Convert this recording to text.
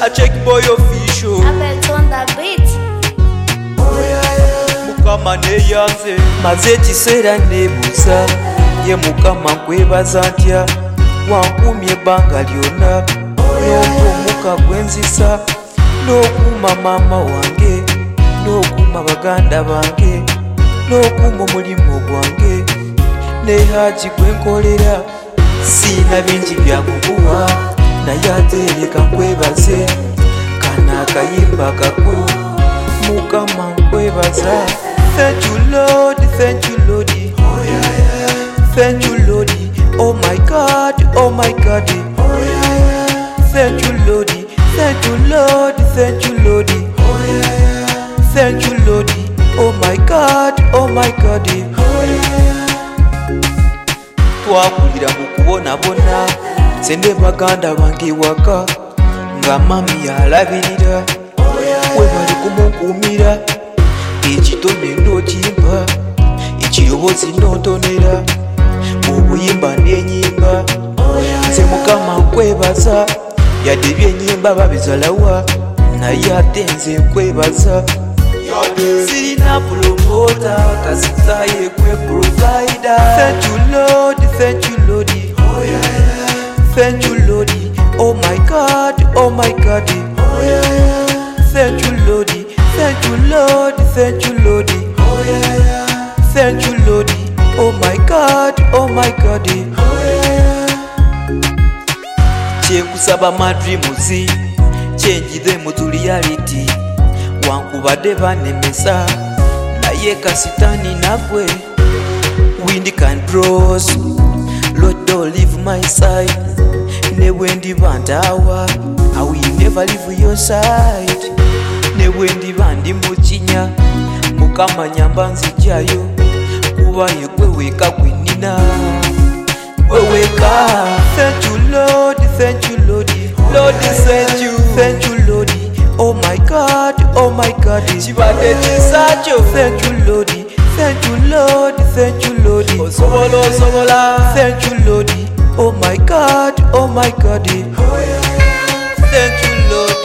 I check boy official. Abel on the beat. Mukama neyanze maze ekiseera neebuuza ye Mukama nkwebaza ntya wankuumye ebbanga lyonna n'ompa omukka gwenzisa n'okuuma maama wange n'okuuma baganda bange n'okuuma omulimu gwange ne haji gwenkolera siina bingi byakukuwa naye ate leka nkwebaze kana akayimba kakulu Mukama nkwebaza. Thank you Lord, thank you Lord, oh yeah, yeah. Thank you Lord, oh my God, oh my God, oh yeah, yeah. Thank you Lord, thank you Lord, thank you Lord, oh yeah, yeah. Thank you Lord, oh my God, oh my God, oh yeah, yeah. Twakulira mu kubonabona sende baganda bange waka nga mami alabirira we bali kumukuumira ekitone n'okimba ekirowoozi n'ontonera obuyimba n'enyimba nze Mukama nkwebaza yadde ebyenyimba babizalawa naye ate nze nkwebaza sirina pulomota kasitaye kwe provider. Thank you Lord, thank you Lord, oh yeah. Thank you Lord, oh my God, oh my God, oh yeah. Thank you Lord, thank you Lord, thank you Lord, oh yeah. Thank you Lord, oh my God, oh my God, oh yeah. Kyenkusaba my dreams change them to reality. Wankubadde banemesa naye kasitani nagwe wind can cross Lord don't leave my side ne bwendiba ntaawa I will never leave your side ne bwendiba ndi mu kinya Mukama nyamba nzijjayo kuba ye gwe weka gwenina gwe weka. Thank you Lord, thank you Lord, Lord thank you Lord, oh my God, oh my God, kibadde kisakyo. Thank you Lord, thank you Lord, thank you Lord, osobola osobola. Thank you Lord, oh my God, oh my God, oh yeah. Thank you Lord.